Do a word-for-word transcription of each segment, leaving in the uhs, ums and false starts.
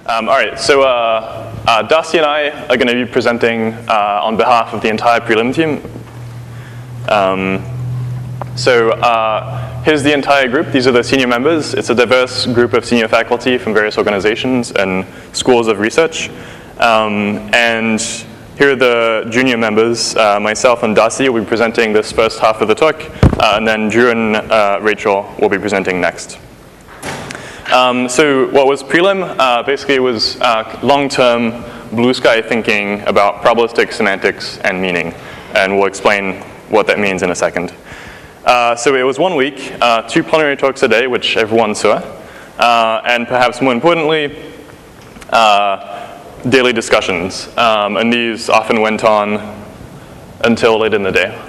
Um, all right, so uh, uh, Darcy and I are going to be presenting uh, on behalf of the entire prelim team. Um, so uh, here's the entire group. These are the senior members. It's a diverse group of senior faculty from various organizations and schools of research. Um, and here are the junior members. Uh, myself and Darcy will be presenting this first half of the talk, uh, and then Drew and uh, Rachel will be presenting next. Um, so what was prelim? Uh, basically it was uh, long-term blue sky thinking about probabilistic semantics and meaning, and we'll explain what that means in a second. Uh, so it was one week, uh, two plenary talks a day, which everyone saw, uh, and perhaps more importantly, uh, daily discussions, um, and these often went on until late in the day.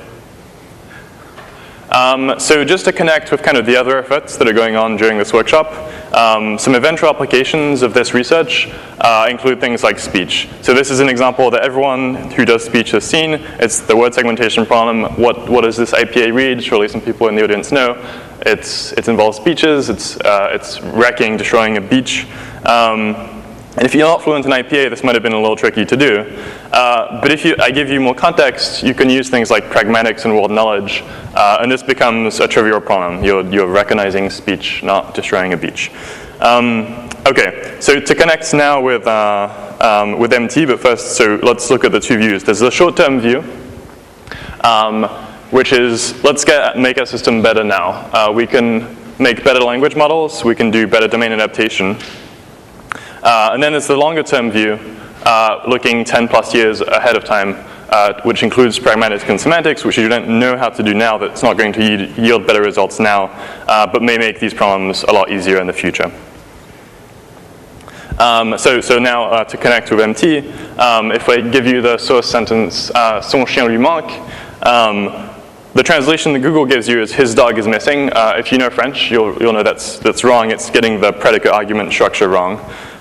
Um, so just to connect with kind of the other efforts that are going on during this workshop, um, some eventual applications of this research uh, include things like speech. So this is an example that everyone who does speech has seen. It's the word segmentation problem. What, what does this I P A read? Surely some people in the audience know. It's, it involves speeches. It's, uh, it's wrecking, destroying a beach. Um, And if you're not fluent in I P A, this might have been a little tricky to do. Uh, but if you, I give you more context, you can use things like pragmatics and world knowledge, uh, and this becomes a trivial problem. You're, you're recognizing speech, not destroying a beach. Um, okay, so to connect now with, uh, um, with M T, but first, so let's look at the two views. There's the short-term view, um, which is, let's get, make our system better now. Uh, we can make better language models. We can do better domain adaptation. Uh, and then there's the longer-term view, uh, looking ten plus years ahead of time, uh, which includes pragmatics and semantics, which you don't know how to do now, that's not going to yield, yield better results now, uh, but may make these problems a lot easier in the future. Um, so, so now uh, to connect with M T, um, if I give you the source sentence, uh, son chien lui manque, um, the translation that Google gives you is his dog is missing. Uh, if you know French, you'll, you'll know that's, that's wrong. It's getting the predicate argument structure wrong.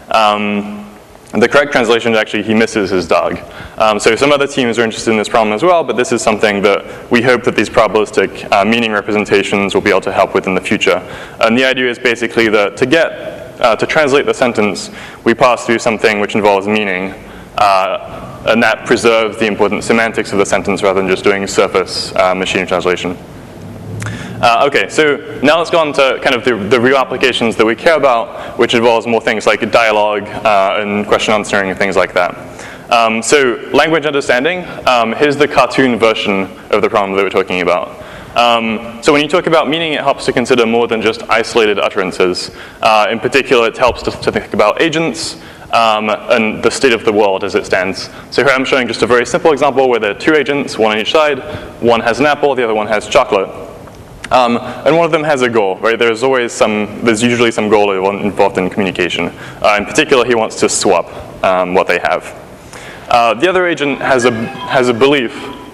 Um, the correct translation is actually he misses his dog. Um, so some other teams are interested in this problem as well, but this is something that we hope that these probabilistic uh, meaning representations will be able to help with in the future. And the idea is basically that to get, uh, to translate the sentence, we pass through something which involves meaning, uh, and that preserves the important semantics of the sentence rather than just doing surface uh, machine translation. Uh, okay, so now let's go on to kind of the, the real applications that we care about, which involves more things like dialogue uh, and question answering and things like that. Um, so language understanding, um, here's the cartoon version of the problem that we're talking about. Um, so when you talk about meaning, it helps to consider more than just isolated utterances. Uh, in particular, it helps to, to think about agents um, and the state of the world as it stands. So here I'm showing just a very simple example where there are two agents, one on each side. One has an apple, the other one has chocolate. Um, and one of them has a goal, right? There's always some, there's usually some goal involved in communication. Uh, in particular, he wants to swap um, what they have. Uh, the other agent has a, has a belief,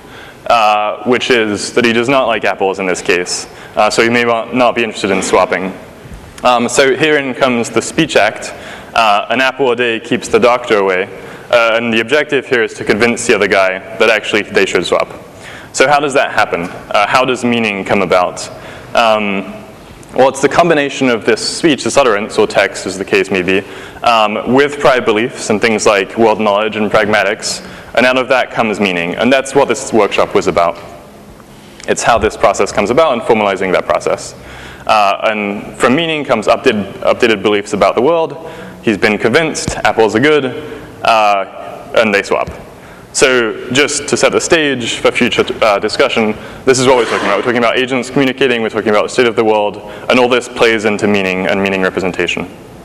uh, which is that he does not like apples in this case. Uh, so he may not be interested in swapping. Um, so herein comes the speech act. Uh, an apple a day keeps the doctor away. Uh, and the objective here is to convince the other guy that actually they should swap. So how does that happen? Uh, how does meaning come about? Um, well, it's the combination of this speech, this utterance, or text, as the case may be, um, with prior beliefs and things like world knowledge and pragmatics, and out of that comes meaning. And that's what this workshop was about. It's how this process comes about and formalizing that process. Uh, and from meaning comes updated, updated beliefs about the world. He's been convinced, apples are good, uh, and they swap. So just to set the stage for future uh, discussion, this is what we're talking about. We're talking about agents communicating, we're talking about the state of the world, and all this plays into meaning and meaning representation.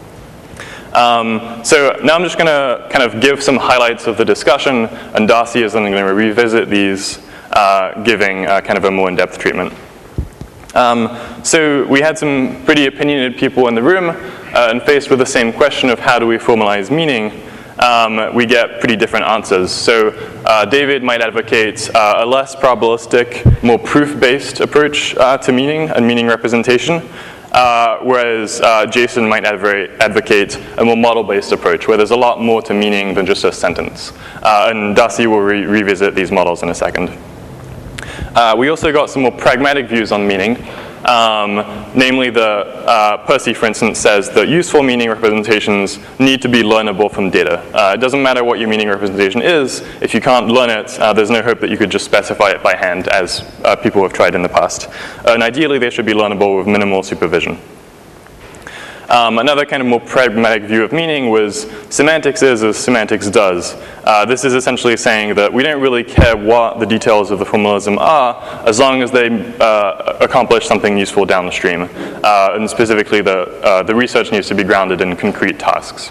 Um, so now I'm just going to kind of give some highlights of the discussion, and Darcy is then going to revisit these, uh, giving uh, kind of a more in-depth treatment. Um, so we had some pretty opinionated people in the room, uh, and faced with the same question of how do we formalize meaning, Um, we get pretty different answers. So uh, David might advocate uh, a less probabilistic, more proof-based approach uh, to meaning and meaning representation, uh, whereas uh, Jason might advocate a more model-based approach, where there's a lot more to meaning than just a sentence. Uh, and Darcy will re revisit these models in a second. Uh, we also got some more pragmatic views on meaning. Um, namely, the uh, Percy, for instance, says that useful meaning representations need to be learnable from data. Uh, it doesn't matter what your meaning representation is. If you can't learn it, uh, there's no hope that you could just specify it by hand, as uh, people have tried in the past. Uh, and ideally, they should be learnable with minimal supervision. Um, another kind of more pragmatic view of meaning was semantics is as semantics does. Uh, this is essentially saying that we don't really care what the details of the formalism are, as long as they uh, accomplish something useful downstream. Uh, and specifically, the, uh, the research needs to be grounded in concrete tasks.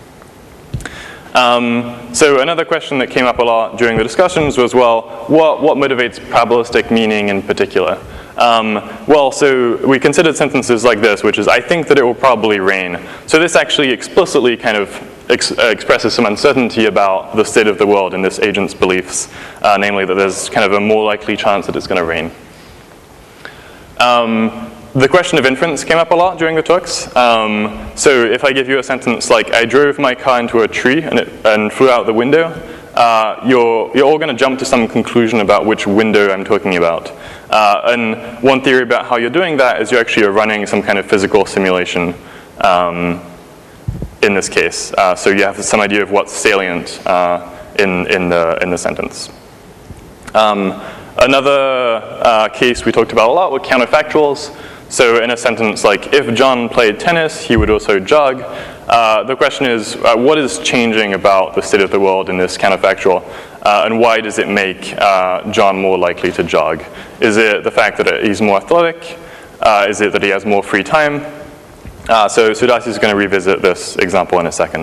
Um, so another question that came up a lot during the discussions was, well, what, what motivates probabilistic meaning in particular? Um, well, so we considered sentences like this, which is, I think that it will probably rain. So this actually explicitly kind of ex uh, expresses some uncertainty about the state of the world in this agent's beliefs, uh, namely that there's kind of a more likely chance that it's going to rain. Um, the question of inference came up a lot during the talks. Um, so if I give you a sentence like, I drove my car into a tree and, it, and flew out the window, uh, you're, you're all going to jump to some conclusion about which window I'm talking about. Uh, and one theory about how you're doing that is you actually are running some kind of physical simulation um, in this case. Uh, so you have some idea of what's salient uh, in, in, the, in the sentence. Um, another uh, case we talked about a lot were counterfactuals. So in a sentence like, if John played tennis, he would also jog. Uh, the question is, uh, what is changing about the state of the world in this counterfactual? Uh, and why does it make uh, John more likely to jog? Is it the fact that he's more athletic? Uh, is it that he has more free time? Uh, so, so Darcy is going to revisit this example in a second.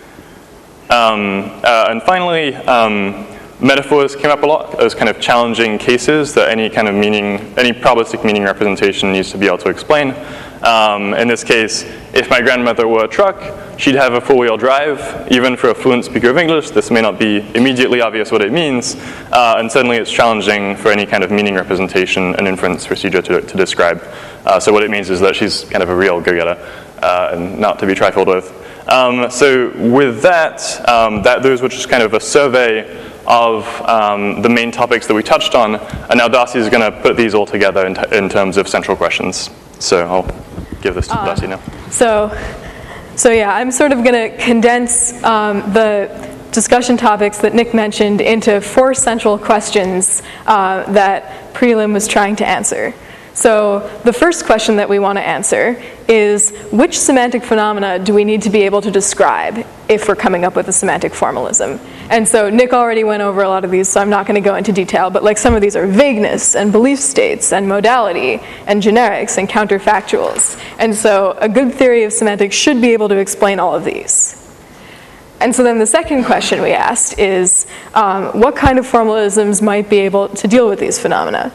Um, uh, and finally, um, metaphors came up a lot as kind of challenging cases that any kind of meaning, any probabilistic meaning representation needs to be able to explain. Um, in this case, if my grandmother were a truck, she'd have a four-wheel drive. Even for a fluent speaker of English, this may not be immediately obvious what it means, uh, and suddenly it's challenging for any kind of meaning representation and inference procedure to, to describe. Uh, so what it means is that she's kind of a real go-getter, uh, and not to be trifled with. Um, so with that, um, that, those were just kind of a survey of um, the main topics that we touched on, and now Darcy is going to put these all together in, in terms of central questions. So I'll give this to uh, Darcy now. So, so yeah, I'm sort of going to condense um, the discussion topics that Nick mentioned into four central questions uh, that Prelim was trying to answer. So the first question that we want to answer is, which semantic phenomena do we need to be able to describe if we're coming up with a semantic formalism? And so Nick already went over a lot of these, so I'm not going to go into detail, but like some of these are vagueness and belief states and modality and generics and counterfactuals. And so a good theory of semantics should be able to explain all of these. And so then the second question we asked is, um, what kind of formalisms might be able to deal with these phenomena?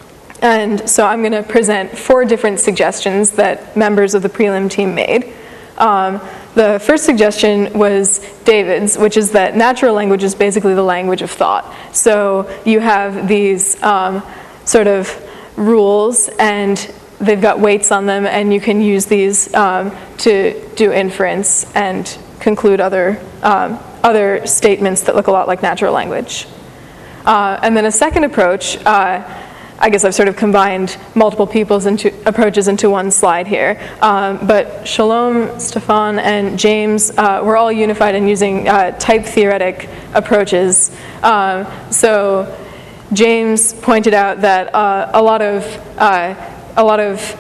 And so I'm going to present four different suggestions that members of the prelim team made. Um, the first suggestion was David's, which is that natural language is basically the language of thought. So you have these um, sort of rules, and they've got weights on them, and you can use these um, to do inference and conclude other, um, other statements that look a lot like natural language. Uh, and then a second approach, uh, I guess I've sort of combined multiple people's into, approaches into one slide here. Um, but Shalom, Stefan, and James uh, were all unified in using uh, type theoretic approaches. Um, so James pointed out that uh, a lot of uh, a lot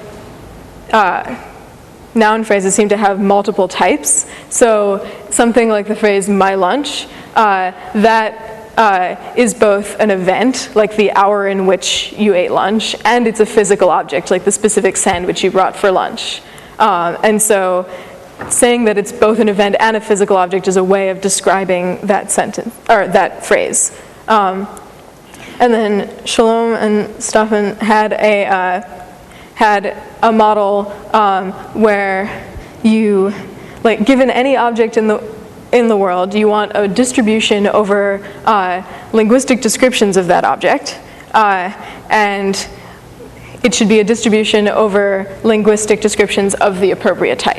of uh, noun phrases seem to have multiple types. So something like the phrase "my lunch," uh, that. Uh, is both an event, like the hour in which you ate lunch, and it's a physical object, like the specific sandwich you brought for lunch. Um, and so saying that it's both an event and a physical object is a way of describing that sentence, or that phrase. Um, and then Shalom and Stefan had a, uh, had a model um, where you, like, given any object in the in the world, you want a distribution over uh, linguistic descriptions of that object, uh, and it should be a distribution over linguistic descriptions of the appropriate type.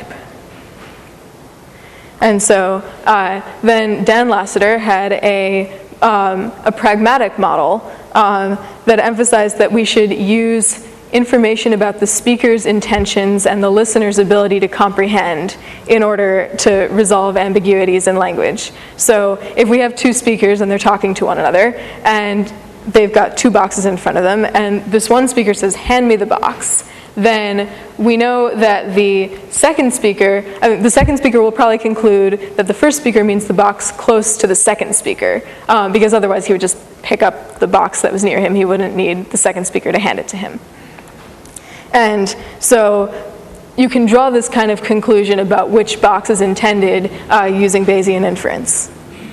And so uh, then Dan Lassiter had a, um, a pragmatic model um, that emphasized that we should use information about the speaker's intentions and the listener's ability to comprehend in order to resolve ambiguities in language. So if we have two speakers and they're talking to one another, and they've got two boxes in front of them, and this one speaker says, "Hand me the box," then we know that the second speaker, I mean, the second speaker will probably conclude that the first speaker means the box close to the second speaker, um, because otherwise he would just pick up the box that was near him. He wouldn't need the second speaker to hand it to him. And so you can draw this kind of conclusion about which box is intended uh, using Bayesian inference.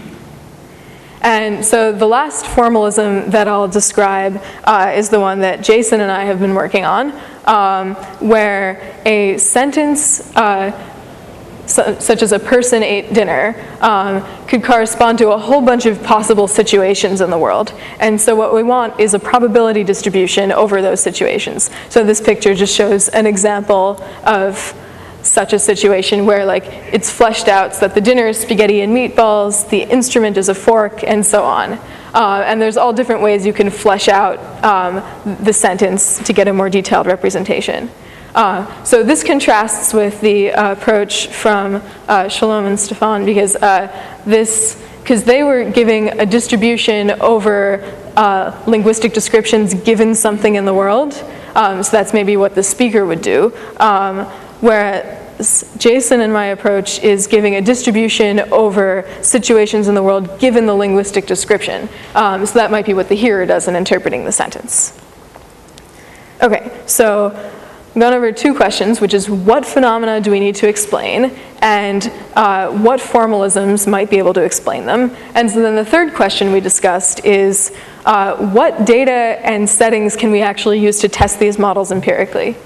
And so the last formalism that I'll describe uh, is the one that Jason and I have been working on, um, where a sentence uh, su such as "a person ate dinner" um, could correspond to a whole bunch of possible situations in the world. And so what we want is a probability distribution over those situations. So this picture just shows an example of such a situation where, like, it's fleshed out so that the dinner is spaghetti and meatballs, the instrument is a fork, and so on. Uh, and there's all different ways you can flesh out um, the sentence to get a more detailed representation. Uh, so this contrasts with the uh, approach from uh, Shalom and Stefan, because uh, this, because they were giving a distribution over uh, linguistic descriptions given something in the world. Um, so that's maybe what the speaker would do. Um, Whereas Jason and my approach is giving a distribution over situations in the world given the linguistic description. Um, so that might be what the hearer does in interpreting the sentence. Okay, so I've gone over two questions, which is what phenomena do we need to explain, and uh, what formalisms might be able to explain them. And so then the third question we discussed is uh, what data and settings can we actually use to test these models empirically?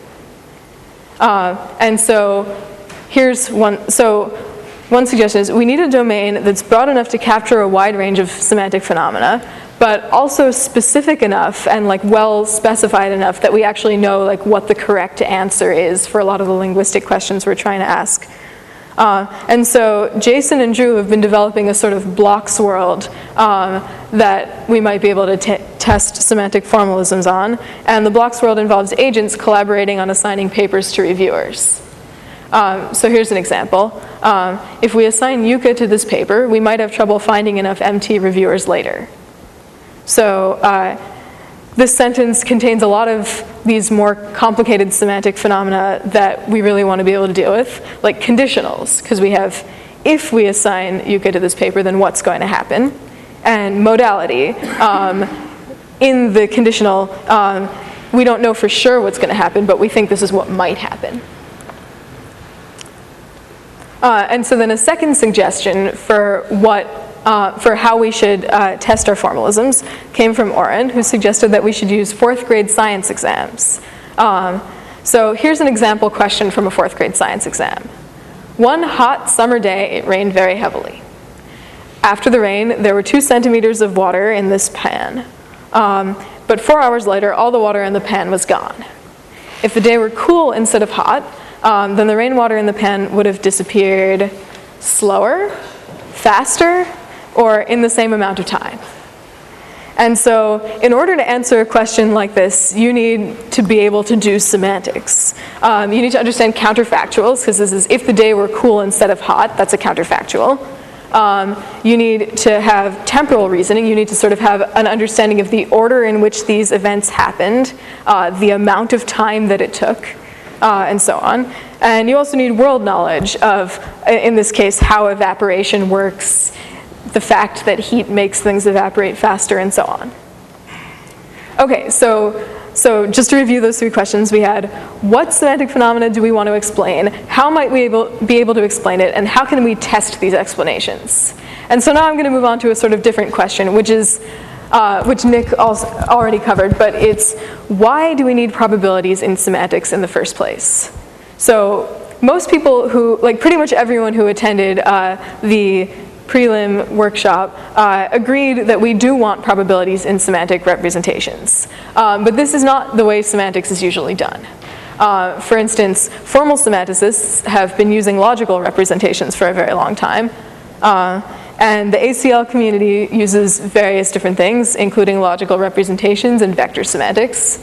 Uh, and so here's one, so one suggestion is we need a domain that's broad enough to capture a wide range of semantic phenomena, but also specific enough and like well specified enough that we actually know like what the correct answer is for a lot of the linguistic questions we're trying to ask. Uh, and so Jason and Drew have been developing a sort of blocks world um, that we might be able to t test semantic formalisms on. And the blocks world involves agents collaborating on assigning papers to reviewers. Um, so here's an example. Um, if we assign Yuka to this paper, we might have trouble finding enough M T reviewers later. So uh, this sentence contains a lot of these more complicated semantic phenomena that we really want to be able to deal with, like conditionals, because we have, if we assign Yuka to this paper, then what's going to happen? And modality. Um, in the conditional, um, we don't know for sure what's going to happen, but we think this is what might happen. Uh, and so then a second suggestion for what Uh, for how we should uh, test our formalisms came from Oren, who suggested that we should use fourth grade science exams. Um, so here's an example question from a fourth grade science exam. One hot summer day, it rained very heavily. After the rain, there were two centimeters of water in this pan. Um, but four hours later, all the water in the pan was gone. If the day were cool instead of hot, um, then the rainwater in the pan would have disappeared slower, faster, or in the same amount of time. And so in order to answer a question like this, you need to be able to do semantics. Um, you need to understand counterfactuals, because this is if the day were cool instead of hot, that's a counterfactual. Um, you need to have temporal reasoning. You need to sort of have an understanding of the order in which these events happened, uh, the amount of time that it took, uh, and so on. And you also need world knowledge of, in this case, how evaporation works, the fact that heat makes things evaporate faster, and so on. Okay, so, so just to review those three questions, we had what semantic phenomena do we want to explain, how might we able, be able to explain it, and how can we test these explanations? And so now I'm going to move on to a sort of different question, which is, uh, which Nick also already covered, but it's why do we need probabilities in semantics in the first place? So most people who, like pretty much everyone who attended uh, the prelim workshop uh, agreed that we do want probabilities in semantic representations. Um, but this is not the way semantics is usually done. Uh, for instance, formal semanticists have been using logical representations for a very long time. Uh, and the A C L community uses various different things, including logical representations and vector semantics.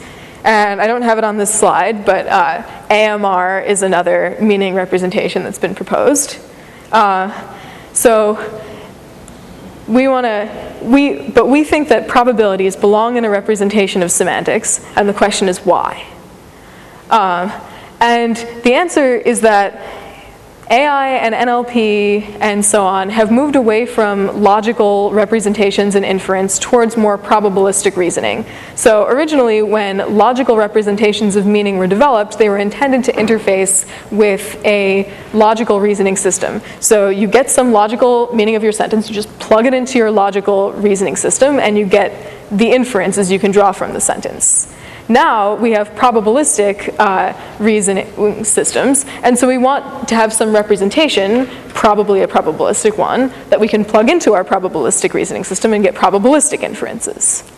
And I don't have it on this slide, but uh, A M R is another meaning representation that's been proposed. Uh, so we want to, we, but we think that probabilities belong in a representation of semantics, and the question is why? Um, and the answer is that A I and N L P and so on have moved away from logical representations and inference towards more probabilistic reasoning. So originally, when logical representations of meaning were developed, they were intended to interface with a logical reasoning system. So you get some logical meaning of your sentence, you just plug it into your logical reasoning system, and you get the inferences you can draw from the sentence. Now we have probabilistic uh, reasoning systems, and so we want to have some representation, probably a probabilistic one, that we can plug into our probabilistic reasoning system and get probabilistic inferences.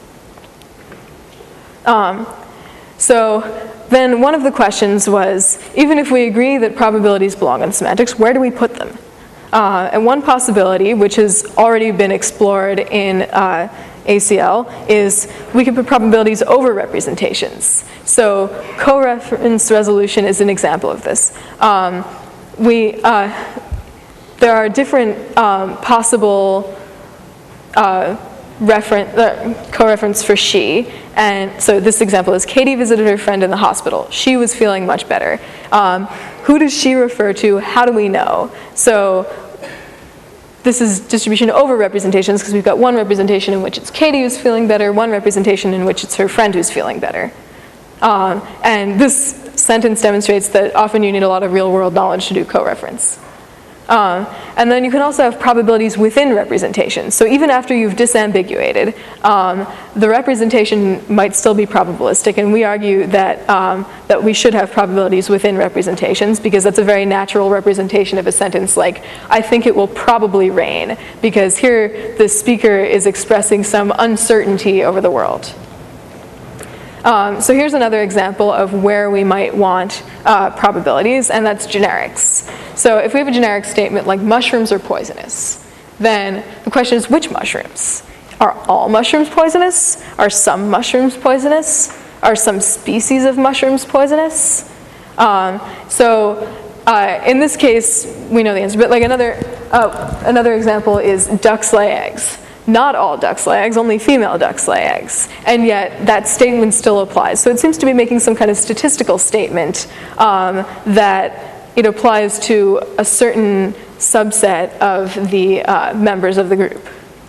Um, so then one of the questions was, even if we agree that probabilities belong in semantics, where do we put them? Uh, and one possibility, which has already been explored in uh, A C L, is we can put probabilities over representations. So co-reference resolution is an example of this. Um, we, uh, there are different um, possible uh, referen- uh, co-reference for she, and so this example is Katie visited her friend in the hospital. She was feeling much better. Um, who does she refer to? How do we know? So this is distribution over representations because we've got one representation in which it's Katie who's feeling better, one representation in which it's her friend who's feeling better. Um, and this sentence demonstrates that often you need a lot of real-world knowledge to do co-reference. Um, and then you can also have probabilities within representations. So even after you've disambiguated, um, the representation might still be probabilistic, and we argue that, um, that we should have probabilities within representations because that's a very natural representation of a sentence like, I think it will probably rain, because here the speaker is expressing some uncertainty over the world. Um, so here's another example of where we might want uh, probabilities, and that's generics. So if we have a generic statement like mushrooms are poisonous, then the question is which mushrooms? Are all mushrooms poisonous? Are some mushrooms poisonous? Are some species of mushrooms poisonous? Um, so uh, in this case, we know the answer, but like another, uh, another example is ducks lay eggs. Not all ducks lay eggs, only female ducks lay eggs. And yet that statement still applies. So it seems to be making some kind of statistical statement um, that it applies to a certain subset of the uh, members of the group.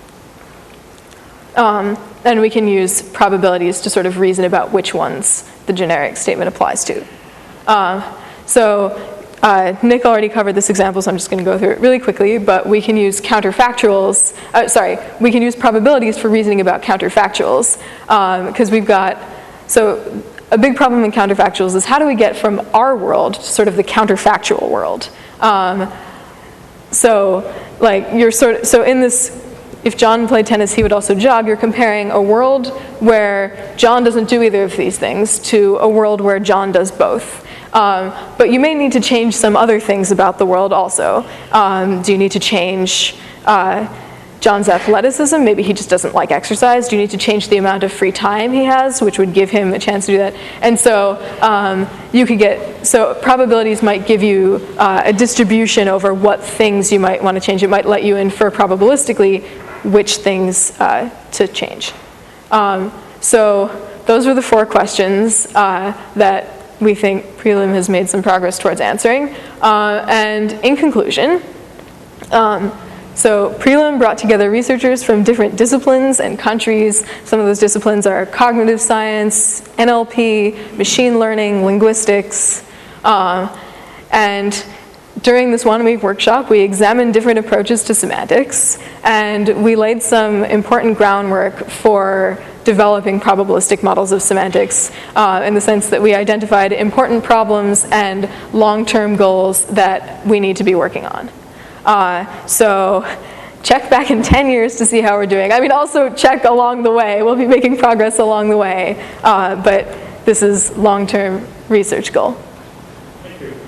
Um, and we can use probabilities to sort of reason about which ones the generic statement applies to. Uh, so Uh, Nick already covered this example, so I'm just going to go through it really quickly, but we can use counterfactuals, uh, sorry, we can use probabilities for reasoning about counterfactuals, because um, we've got, so a big problem in counterfactuals is how do we get from our world to sort of the counterfactual world? Um, so, like, you're sort of, so in this, if John played tennis, he would also jog, you're comparing a world where John doesn't do either of these things to a world where John does both. Um, but you may need to change some other things about the world also. Um, do you need to change uh, John's athleticism? Maybe he just doesn't like exercise. Do you need to change the amount of free time he has, which would give him a chance to do that? And so um, you could get, so probabilities might give you uh, a distribution over what things you might want to change. It might let you infer probabilistically which things uh, to change. Um, so those were the four questions uh, that we think Prelim has made some progress towards answering. Uh, and in conclusion, um, so Prelim brought together researchers from different disciplines and countries. Some of those disciplines are cognitive science, N L P, machine learning, linguistics. Uh, and during this one-week workshop, we examined different approaches to semantics, and we laid some important groundwork for developing probabilistic models of semantics uh, in the sense that we identified important problems and long-term goals that we need to be working on. Uh, so check back in ten years to see how we're doing. I mean, also check along the way. We'll be making progress along the way, uh, but this is long-term research goal. Thank you.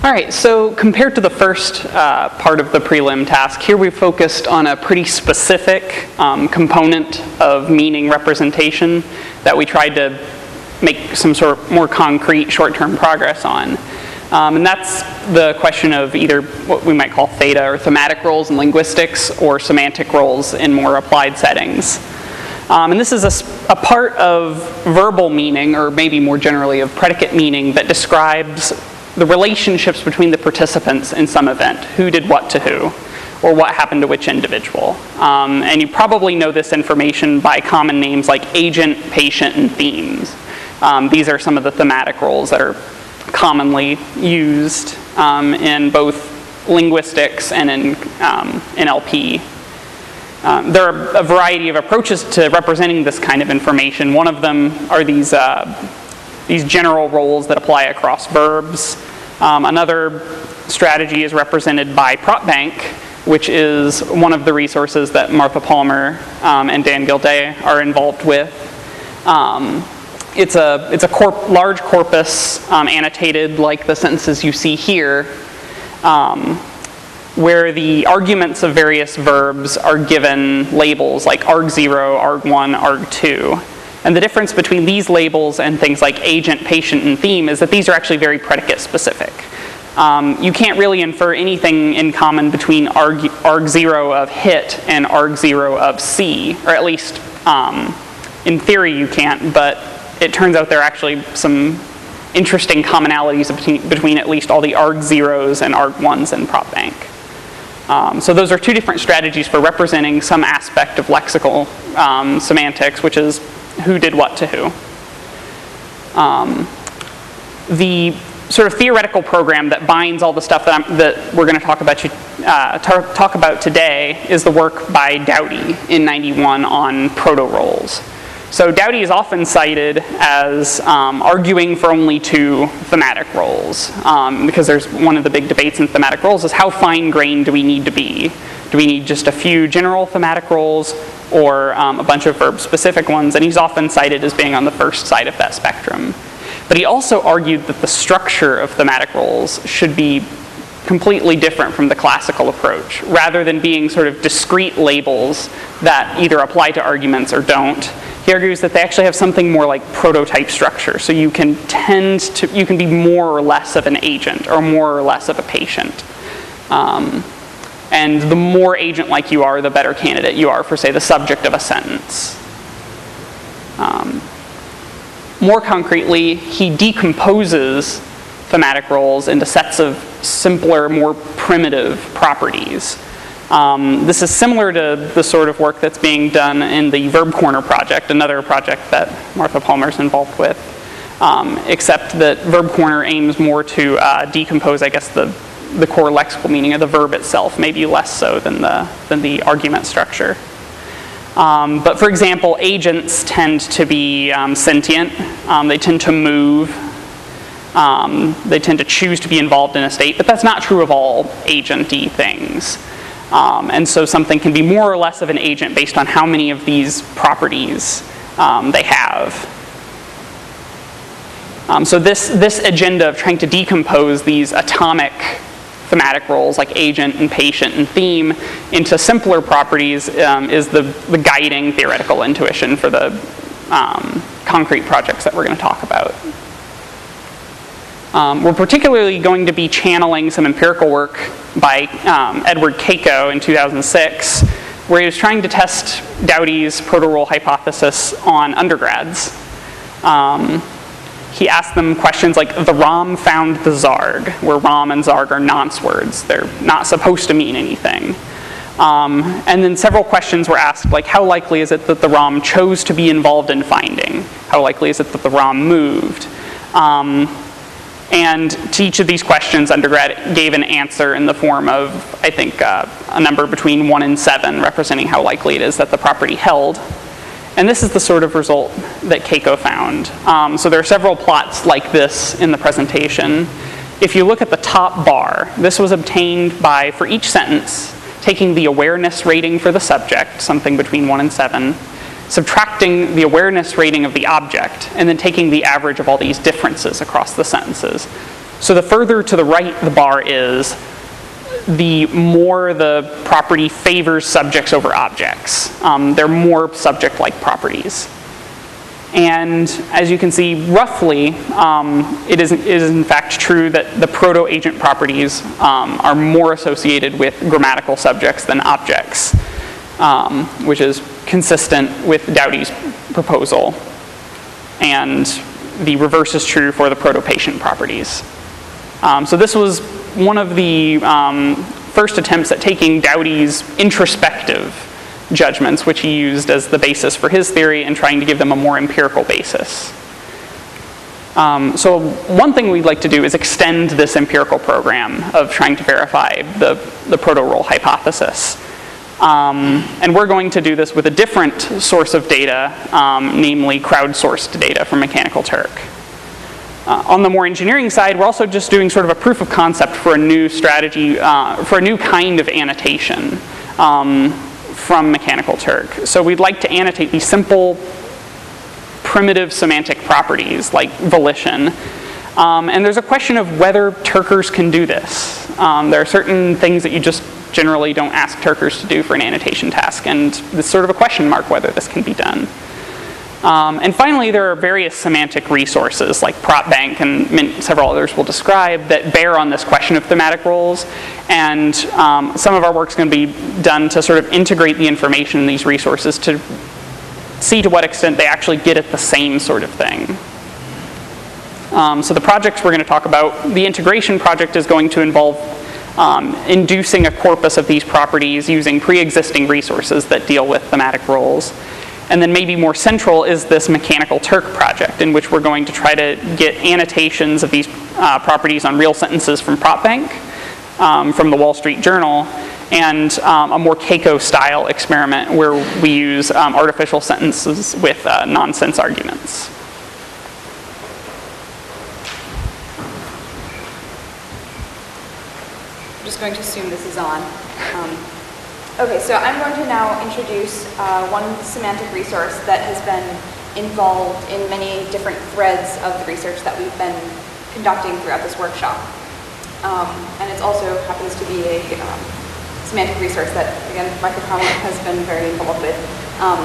All right, so compared to the first uh, part of the prelim task, here we focused on a pretty specific um, component of meaning representation that we tried to make some sort of more concrete short-term progress on. Um, and that's the question of either what we might call theta or thematic roles in linguistics or semantic roles in more applied settings. Um, and this is a, a part of verbal meaning, or maybe more generally of predicate meaning, that describes the relationships between the participants in some event. Who did what to who, or what happened to which individual. Um, and you probably know this information by common names like agent, patient, and themes. Um, these are some of the thematic roles that are commonly used um, in both linguistics and in um, N L P. Um, there are a variety of approaches to representing this kind of information. One of them are these, uh, these general roles that apply across verbs. Um, another strategy is represented by PropBank, which is one of the resources that Martha Palmer um, and Dan Gilday are involved with. Um, it's a, it's a corp large corpus um, annotated like the sentences you see here, um, where the arguments of various verbs are given labels like arg zero, arg one, arg two. And the difference between these labels and things like agent, patient, and theme is that these are actually very predicate specific. Um, you can't really infer anything in common between arg, arg zero of hit and arg zero of see, or at least um, in theory you can't, but it turns out there are actually some interesting commonalities between, between at least all the arg zeros and arg ones in PropBank. Um, so those are two different strategies for representing some aspect of lexical um, semantics, which is who did what to who. Um, the sort of theoretical program that binds all the stuff that, I'm, that we're going to talk about, you, uh, tar- talk about today is the work by Dowdy in ninety-one on proto-roles. So Dowdy is often cited as um, arguing for only two thematic roles, um, because there's one of the big debates in thematic roles is how fine-grained do we need to be? Do we need just a few general thematic roles or um, a bunch of verb-specific ones? And he's often cited as being on the first side of that spectrum. But he also argued that the structure of thematic roles should be completely different from the classical approach. Rather than being sort of discrete labels that either apply to arguments or don't, he argues that they actually have something more like prototype structure. So you can tend to, you can be more or less of an agent or more or less of a patient. Um, and the more agent-like you are, the better candidate you are for, say, the subject of a sentence. Um, more concretely, he decomposes thematic roles into sets of simpler, more primitive properties. Um, this is similar to the sort of work that's being done in the Verb Corner project, another project that Martha Palmer is involved with, um, except that Verb Corner aims more to uh, decompose, I guess, the, the core lexical meaning of the verb itself, maybe less so than the, than the argument structure. Um, but for example, agents tend to be um, sentient. Um, they tend to move. Um, they tend to choose to be involved in a state, but that's not true of all agent-y things. Um, and so something can be more or less of an agent based on how many of these properties um, they have. Um, so this, this agenda of trying to decompose these atomic thematic roles like agent and patient and theme into simpler properties um, is the, the guiding theoretical intuition for the um, concrete projects that we're going to talk about. Um, we're particularly going to be channeling some empirical work by um, Edward Keiko in two thousand six, where he was trying to test Dowdy's proto-role hypothesis on undergrads. Um, he asked them questions like, the Rom found the Zarg, where Rom and Zarg are nonce words. They're not supposed to mean anything. Um, and then several questions were asked, like, how likely is it that the Rom chose to be involved in finding? How likely is it that the Rom moved? Um, And to each of these questions, undergrad gave an answer in the form of, I think, uh, a number between one and seven, representing how likely it is that the property held. And this is the sort of result that Keiko found. Um, so there are several plots like this in the presentation. If you look at the top bar, this was obtained by, for each sentence, taking the awareness rating for the subject, something between one and seven, subtracting the awareness rating of the object, and then taking the average of all these differences across the sentences. So the further to the right the bar is, the more the property favors subjects over objects. Um, they're more subject-like properties. And as you can see, roughly, um, it, is, it is in fact true that the proto-agent properties um, are more associated with grammatical subjects than objects, um, which is consistent with Dowdy's proposal. And the reverse is true for the proto-patient properties. Um, so this was one of the um, first attempts at taking Dowdy's introspective judgments, which he used as the basis for his theory, and trying to give them a more empirical basis. Um, so one thing we'd like to do is extend this empirical program of trying to verify the, the proto-role hypothesis. Um, and we're going to do this with a different source of data, um, namely crowdsourced data from Mechanical Turk. Uh, on the more engineering side, we're also just doing sort of a proof of concept for a new strategy, uh, for a new kind of annotation um, from Mechanical Turk. So we'd like to annotate these simple, primitive semantic properties like volition. Um, and there's a question of whether Turkers can do this. Um, there are certain things that you just generally don't ask Turkers to do for an annotation task, and it's sort of a question mark whether this can be done. Um, and finally, there are various semantic resources like PropBank and several others we'll describe that bear on this question of thematic roles. And um, some of our work is going to be done to sort of integrate the information in these resources to see to what extent they actually get at the same sort of thing. Um, so the projects we're going to talk about, the integration project is going to involve um, inducing a corpus of these properties using pre-existing resources that deal with thematic roles. And then maybe more central is this Mechanical Turk project, in which we're going to try to get annotations of these uh, properties on real sentences from PropBank, um, from the Wall Street Journal, and um, a more Keiko-style experiment where we use um, artificial sentences with uh, nonsense arguments. I'm just going to assume this is on. Um, Okay, so I'm going to now introduce uh, one semantic resource that has been involved in many different threads of the research that we've been conducting throughout this workshop. Um, and it also happens to be a um, semantic resource that, again, Michael Conlon has been very involved with. Um,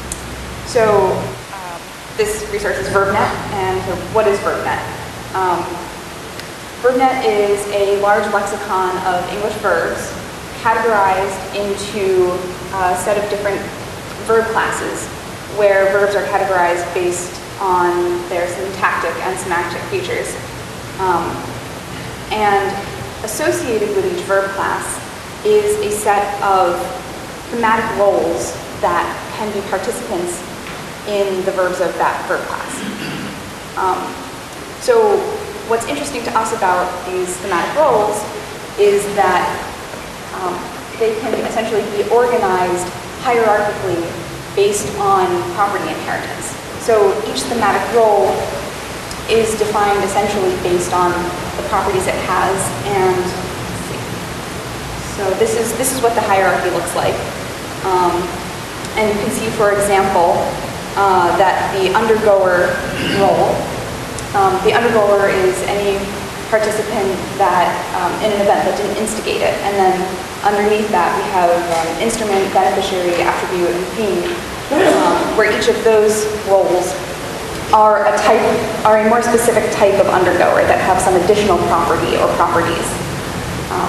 so uh, this resource is VerbNet, and so what is VerbNet? Um, VerbNet is a large lexicon of English verbs categorized into a set of different verb classes, where verbs are categorized based on their syntactic and semantic features. Um, and associated with each verb class is a set of thematic roles that can be participants in the verbs of that verb class. Um, so what's interesting to us about these thematic roles is that Um, they can essentially be organized hierarchically based on property inheritance. So each thematic role is defined essentially based on the properties it has, and let's see. So this is this is what the hierarchy looks like. Um, and you can see, for example, uh, that the undergoer role, um, the undergoer is any participant that um, in an event that didn't instigate it, and then underneath that we have um, instrument, beneficiary, attribute, and theme, um, where each of those roles are a type, are a more specific type of undergoer that have some additional property or properties. Um,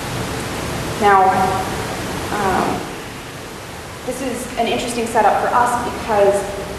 now, um, this is an interesting setup for us because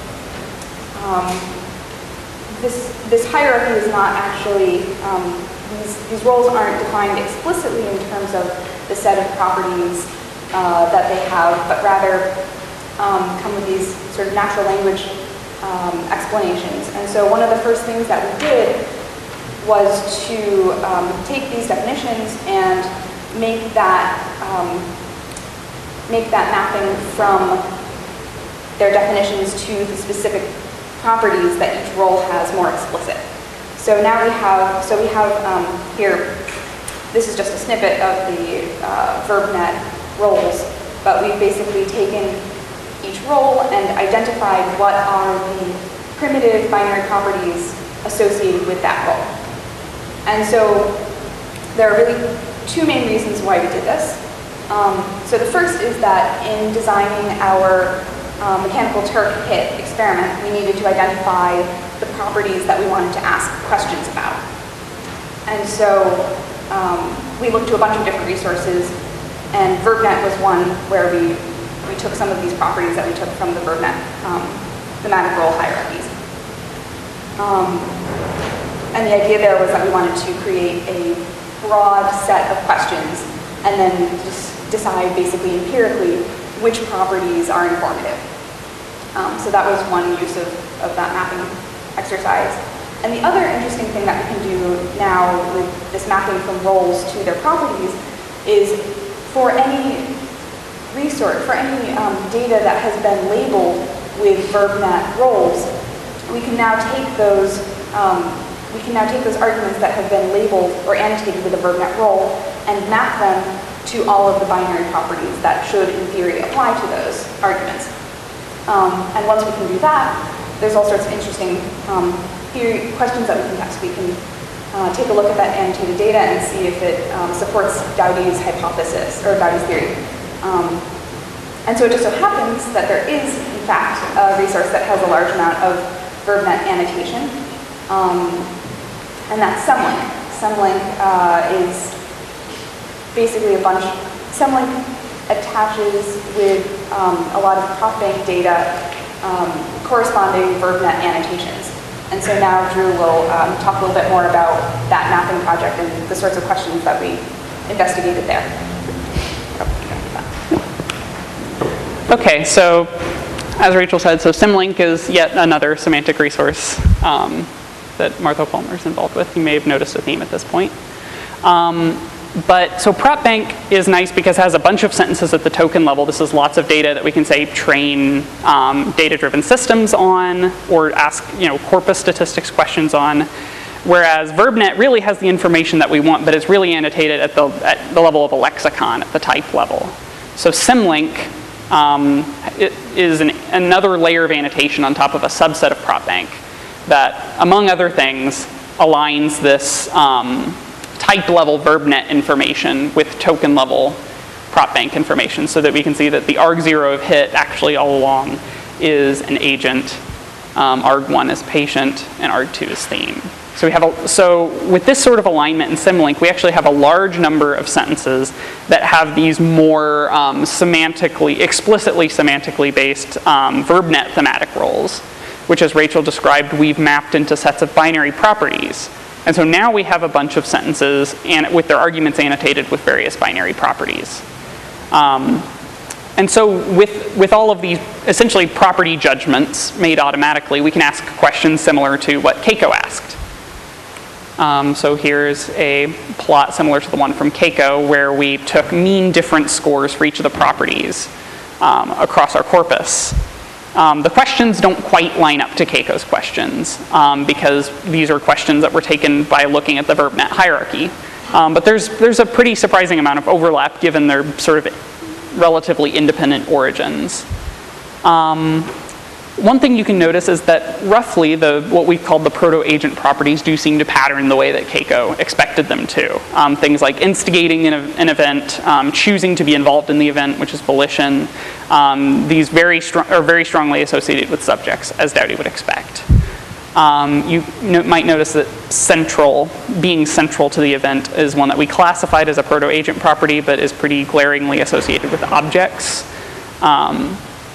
um, This, this hierarchy is not actually, um, these, these roles aren't defined explicitly in terms of the set of properties uh, that they have, but rather um, come with these sort of natural language um, explanations. And so one of the first things that we did was to um, take these definitions and make that, um, make that mapping from their definitions to the specific properties that each role has more explicit. So now we have, so we have um, here, this is just a snippet of the uh, VerbNet roles, but we've basically taken each role and identified what are the primitive binary properties associated with that role. And so there are really two main reasons why we did this. Um, so the first is that in designing our uh, mechanical Turk hit experiment, we needed to identify the properties that we wanted to ask questions about. And so um, we looked to a bunch of different resources, and VerbNet was one where we, we took some of these properties that we took from the VerbNet um, thematic role hierarchies. Um, and the idea there was that we wanted to create a broad set of questions and then just decide basically empirically which properties are informative. Um, so that was one use of, of that mapping exercise. And the other interesting thing that we can do now with this mapping from roles to their properties is for any resource, for any um, data that has been labeled with VerbNet roles, we can now take those um, we can now take those arguments that have been labeled or annotated with a VerbNet role and map them to all of the binary properties that should, in theory, apply to those arguments. Um, and once we can do that, there's all sorts of interesting um, theory questions that we can ask. We can uh, take a look at that annotated data and see if it um, supports Dowdy's hypothesis, or Dowdy's theory. Um, and so it just so happens that there is, in fact, a resource that has a large amount of VerbNet annotation, um, and that's Semlink. Semlink uh, is basically a bunch, Semlink attaches with um, a lot of PropBank data um, corresponding VerbNet annotations. And so now Drew will um, talk a little bit more about that mapping project and the sorts of questions that we investigated there. Okay, so as Rachel said, so Semlink is yet another semantic resource um, that Martha Palmer is involved with. You may have noticed a theme at this point. Um, But, so PropBank is nice because it has a bunch of sentences at the token level. This is lots of data that we can, say, train um, data-driven systems on, or ask, you know, corpus statistics questions on. Whereas VerbNet really has the information that we want, but it's really annotated at the, at the level of a lexicon, at the type level. So Semlink um, it is an, another layer of annotation on top of a subset of PropBank that, among other things, aligns this um, type level VerbNet information with token level PropBank information, so that we can see that the arg zero of hit actually all along is an agent, um, arg one is patient, and arg two is theme. So we have a, so with this sort of alignment in Semlink, we actually have a large number of sentences that have these more um, semantically, explicitly semantically based um, VerbNet thematic roles, which, as Rachel described, we've mapped into sets of binary properties. And so now we have a bunch of sentences and with their arguments annotated with various binary properties. Um, and so with, with all of these essentially property judgments made automatically, we can ask questions similar to what Keiko asked. Um, so here's a plot similar to the one from Keiko, where we took mean difference scores for each of the properties um, across our corpus. Um, the questions don't quite line up to Keiko's questions um, because these are questions that were taken by looking at the VerbNet hierarchy. Um, but there's, there's a pretty surprising amount of overlap given their sort of relatively independent origins. Um, one thing you can notice is that roughly the, what we've called the proto-agent properties do seem to pattern the way that Keiko expected them to. Um, things like instigating an, an event, um, choosing to be involved in the event, which is volition. Um, these very strong, are very strongly associated with subjects, as Dowdy would expect. Um, you no, might notice that central, being central to the event, is one that we classified as a proto-agent property, but is pretty glaringly associated with objects. Um,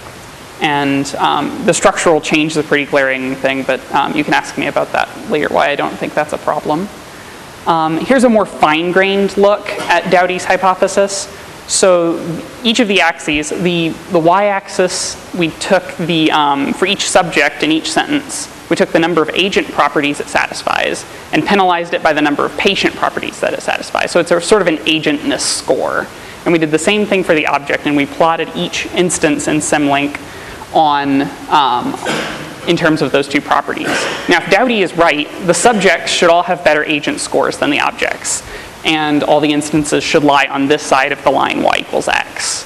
and um, the structural change is a pretty glaring thing, but um, you can ask me about that later, why I don't think that's a problem. Um, here's a more fine-grained look at Dowdy's hypothesis. So each of the axes, the, the y-axis, we took the, um, for each subject in each sentence, we took the number of agent properties it satisfies and penalized it by the number of patient properties that it satisfies. So it's a sort of an agentness score. And we did the same thing for the object, and we plotted each instance in Semlink on, um, in terms of those two properties. Now, if Dowdy is right, the subjects should all have better agent scores than the objects. And all the instances should lie on this side of the line, y equals x.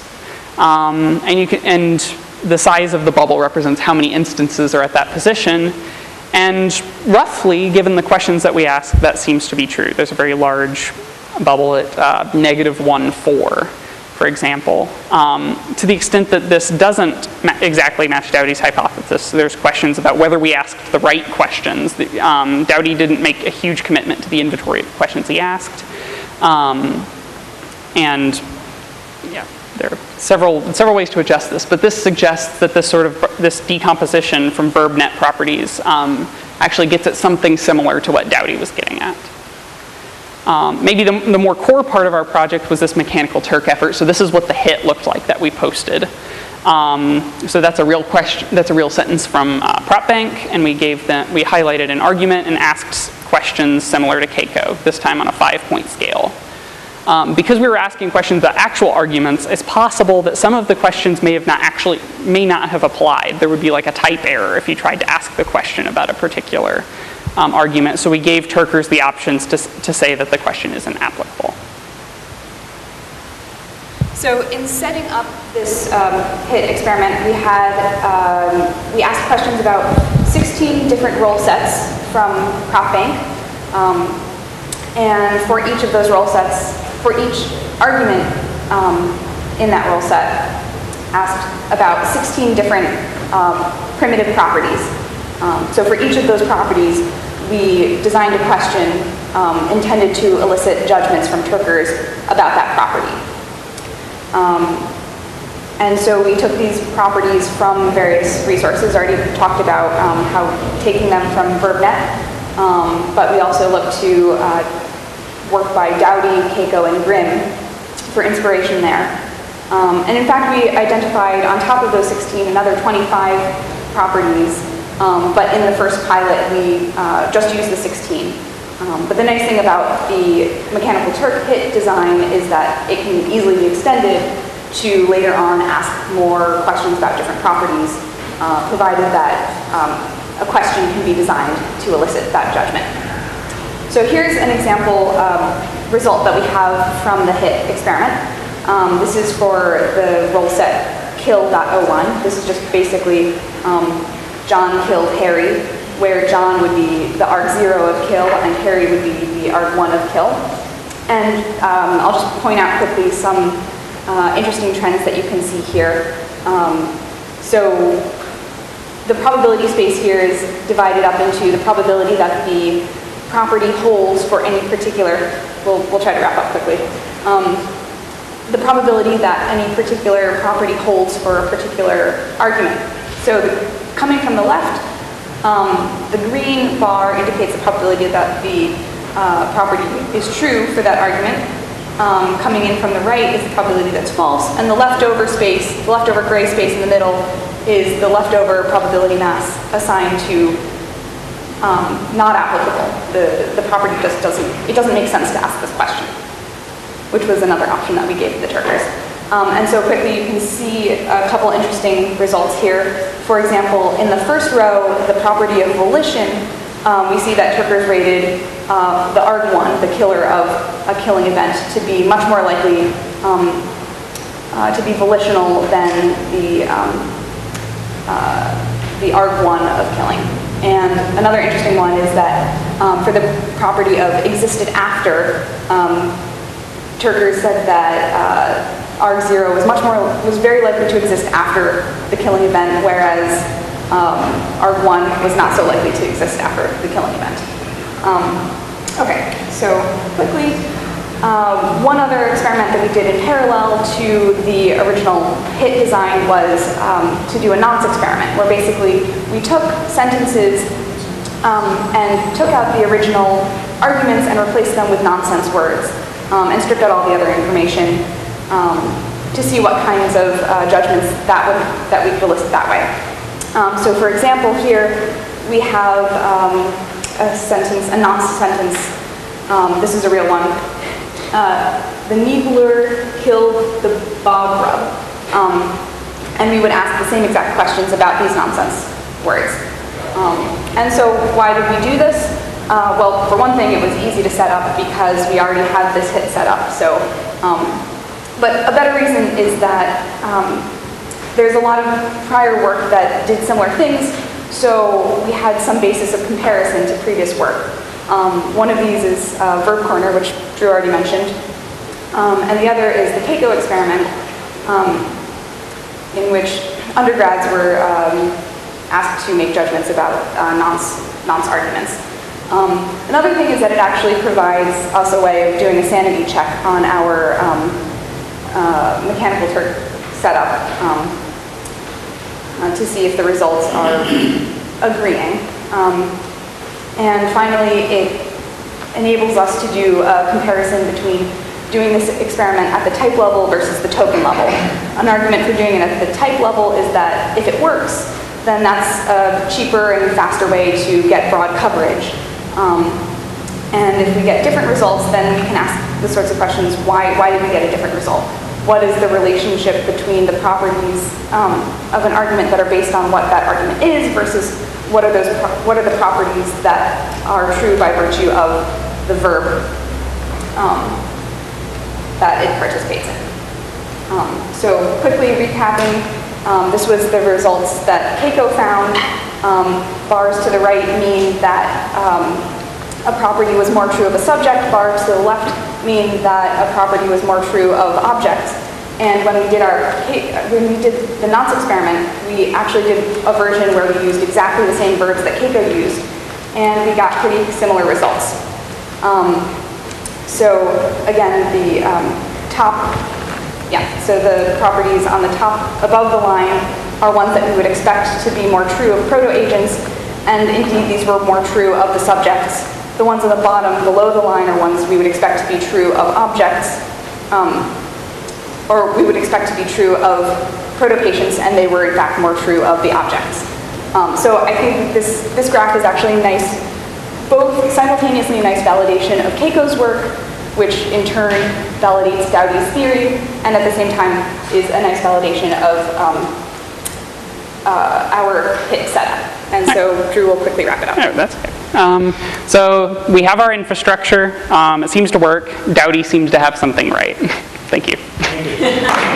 Um, and, you can, and the size of the bubble represents how many instances are at that position. And roughly, given the questions that we ask, that seems to be true. There's a very large bubble at uh, negative one, four, for example. Um, to the extent that this doesn't ma- exactly match Dowdy's hypothesis, there's questions about whether we asked the right questions. The, um, Dowdy didn't make a huge commitment to the inventory of questions he asked. Um, and yeah, there are several, several ways to adjust this, but this suggests that this sort of, this decomposition from verb-net properties um, actually gets at something similar to what Dowdy was getting at. Um, maybe the, the more core part of our project was this Mechanical Turk effort. So this is what the hit looked like that we posted. Um, so that's a real question. That's a real sentence from uh, PropBank, and we gave them. We highlighted an argument and asked questions similar to Keiko, this time on a five-point scale. Um, because we were asking questions about actual arguments, it's possible that some of the questions may have not actually may not have applied. There would be like a type error if you tried to ask the question about a particular Um, argument, so we gave Turkers the options to, to say that the question isn't applicable. So in setting up this um, hit experiment, we had um, we asked questions about sixteen different role sets from PropBank, um, and for each of those role sets, for each argument um, in that role set, asked about sixteen different um, primitive properties. Um, so for each of those properties, we designed a question um, intended to elicit judgments from Turkers about that property. Um, and so we took these properties from various resources. Already talked about um, how taking them from VerbNet, um, but we also looked to uh, work by Dowdy, Keiko, and Grimm for inspiration there. Um, and in fact, we identified on top of those sixteen another twenty-five properties. Um, but in the first pilot, we uh, just used the sixteen. Um, but the nice thing about the Mechanical Turk hit design is that it can easily be extended to later on ask more questions about different properties, uh, provided that um, a question can be designed to elicit that judgment. So here's an example um, result that we have from the hit experiment. Um, this is for the role set kill dot oh one. This is just basically um, John killed Harry, where John would be the arg zero of kill and Harry would be the arg one of kill. And um, I'll just point out quickly some uh, interesting trends that you can see here. Um, so the probability space here is divided up into the probability that the property holds for any particular, we'll, we'll try to wrap up quickly. Um, the probability that any particular property holds for a particular argument. So the, coming from the left, um, the green bar indicates the probability that the uh, property is true for that argument. Um, coming in from the right is the probability that's false. And the leftover space, the leftover gray space in the middle, is the leftover probability mass assigned to um, not applicable. The, the property just doesn't, it doesn't make sense to ask this question, which was another option that we gave the Turkers. Um, and so quickly you can see a couple interesting results here. For example, in the first row, the property of volition, um, we see that Turkers rated uh, the arg one, the killer of a killing event, to be much more likely um, uh, to be volitional than the, um, uh, the arg one of killing. And another interesting one is that um, for the property of existed after, um, Turkers said that uh, arg zero was much more, was very likely to exist after the killing event, whereas um, arg one was not so likely to exist after the killing event. Um, okay, so quickly, uh, one other experiment that we did in parallel to the original hit design was um, to do a nonce experiment, where basically we took sentences um, and took out the original arguments and replaced them with nonsense words, um, and stripped out all the other information. Um, to see what kinds of uh, judgments that would that we could elicit that way. Um, so for example, here we have um, a sentence, a nonce sentence. Um, this is a real one. Uh, the Nibbler killed the bog rub. Um, and we would ask the same exact questions about these nonsense words. Um, and so why did we do this? Uh, well, for one thing, it was easy to set up because we already had this hit set up. So. Um, But a better reason is that um, there's a lot of prior work that did similar things, So we had some basis of comparison to previous work. Um, one of these is uh, Verb Corner, which Drew already mentioned, um, and the other is the Keiko experiment, um, in which undergrads were um, asked to make judgments about uh, nonce, nonce arguments. Um, another thing is that it actually provides us a way of doing a sanity check on our um, uh, mechanical Turk setup um, uh, to see if the results are agreeing. Um, and finally, it enables us to do a comparison between doing this experiment at the type level versus the token level. An argument for doing it at the type level is that if it works, then that's a cheaper and faster way to get broad coverage. Um, and if we get different results, then we can ask the sorts of questions, why, why did we get a different result? What is the relationship between the properties um, of an argument that are based on what that argument is versus what are, those pro what are the properties that are true by virtue of the verb um, that it participates in? Um, so quickly recapping, um, this was the results that Keiko found. Um, bars to the right mean that um, a property was more true of a subject. Bars to the left mean that a property was more true of objects. And when we did our when we did the nonce experiment, we actually did a version where we used exactly the same verbs that Keiko used, and we got pretty similar results. Um, so again, the um, top, yeah. So the properties on the top above the line are ones that we would expect to be more true of proto-agents, and indeed these were more true of the subjects. The ones on the bottom below the line are ones we would expect to be true of objects, um, or we would expect to be true of proto-patients, and they were in fact more true of the objects. Um, so I think this, this graph is actually nice, both simultaneously a nice validation of Keiko's work, which in turn validates Dowdy's theory, and at the same time is a nice validation of um, Uh, our hit setup. And so Drew will quickly wrap it up. Oh, that's okay. Um, so we have our infrastructure. Um, it seems to work. Dowdy seems to have something right. Thank you. Thank you.